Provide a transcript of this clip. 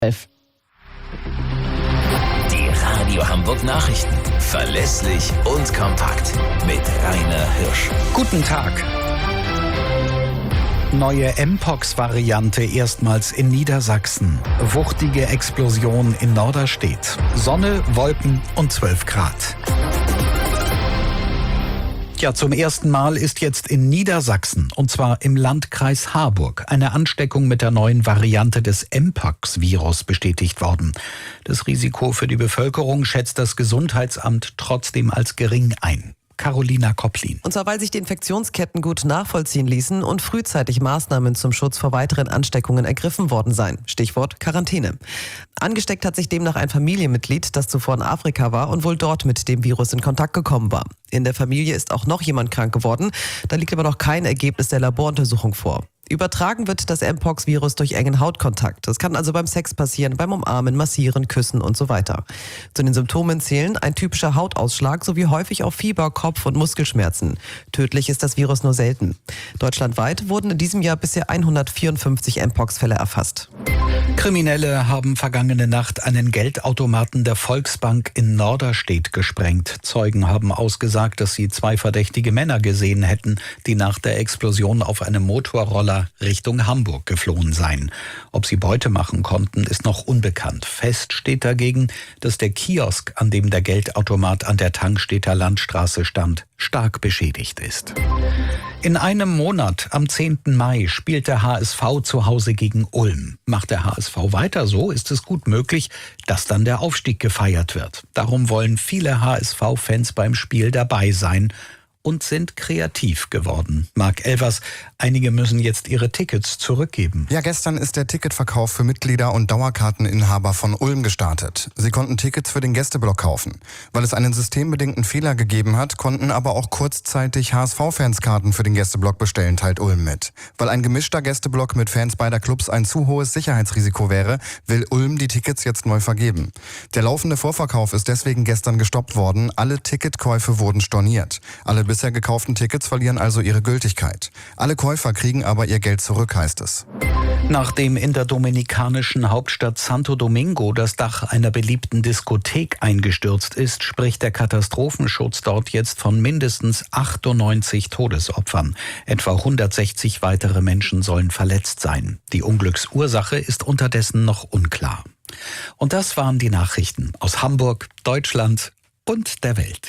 11. Die Radio Hamburg Nachrichten. Verlässlich und kompakt. Mit Rainer Hirsch. Guten Tag. Neue Mpox-Variante erstmals in Niedersachsen. Wuchtige Explosion in Norderstedt. Sonne, Wolken und 12 Grad. Ja, zum ersten Mal ist jetzt in Niedersachsen, und zwar im Landkreis Harburg, eine Ansteckung mit der neuen Variante des Mpox-Virus bestätigt worden. Das Risiko für die Bevölkerung schätzt das Gesundheitsamt trotzdem als gering ein. Carolina Kopplin. Und zwar, weil sich die Infektionsketten gut nachvollziehen ließen und frühzeitig Maßnahmen zum Schutz vor weiteren Ansteckungen ergriffen worden seien. Stichwort Quarantäne. Angesteckt hat sich demnach ein Familienmitglied, das zuvor in Afrika war und wohl dort mit dem Virus in Kontakt gekommen war. In der Familie ist auch noch jemand krank geworden. Da liegt aber noch kein Ergebnis der Laboruntersuchung vor. Übertragen wird das Mpox-Virus durch engen Hautkontakt. Das kann also beim Sex passieren, beim Umarmen, Massieren, Küssen und so weiter. Zu den Symptomen zählen ein typischer Hautausschlag sowie häufig auch Fieber, Kopf- und Muskelschmerzen. Tödlich ist das Virus nur selten. Deutschlandweit wurden in diesem Jahr bisher 154 Mpox-Fälle erfasst. Kriminelle haben vergangene Nacht einen Geldautomaten der Volksbank in Norderstedt gesprengt. Zeugen haben ausgesagt, dass sie 2 verdächtige Männer gesehen hätten, die nach der Explosion auf einem Motorroller Richtung Hamburg geflohen seien. Ob sie Beute machen konnten, ist noch unbekannt. Fest steht dagegen, dass der Kiosk, an dem der Geldautomat an der Tangstedter Landstraße stand, stark beschädigt ist. In einem Monat, am 10. Mai, spielt der HSV zu Hause gegen Ulm. Macht der HSV weiter so, ist es gut möglich, dass dann der Aufstieg gefeiert wird. Darum wollen viele HSV-Fans beim Spiel dabei sein und sind kreativ geworden. Marc Elvers, einige müssen jetzt ihre Tickets zurückgeben. Ja, gestern ist der Ticketverkauf für Mitglieder und Dauerkarteninhaber von Ulm gestartet. Sie konnten Tickets für den Gästeblock kaufen. Weil es einen systembedingten Fehler gegeben hat, konnten aber auch kurzzeitig HSV-Fans Karten für den Gästeblock bestellen, teilt Ulm mit. Weil ein gemischter Gästeblock mit Fans beider Clubs ein zu hohes Sicherheitsrisiko wäre, will Ulm die Tickets jetzt neu vergeben. Der laufende Vorverkauf ist deswegen gestern gestoppt worden. Alle Ticketkäufe wurden storniert. Alle bisher gekauften Tickets verlieren also ihre Gültigkeit. Alle Käufer kriegen aber ihr Geld zurück, heißt es. Nachdem in der dominikanischen Hauptstadt Santo Domingo das Dach einer beliebten Diskothek eingestürzt ist, spricht der Katastrophenschutz dort jetzt von mindestens 98 Todesopfern. Etwa 160 weitere Menschen sollen verletzt sein. Die Unglücksursache ist unterdessen noch unklar. Und das waren die Nachrichten aus Hamburg, Deutschland und der Welt.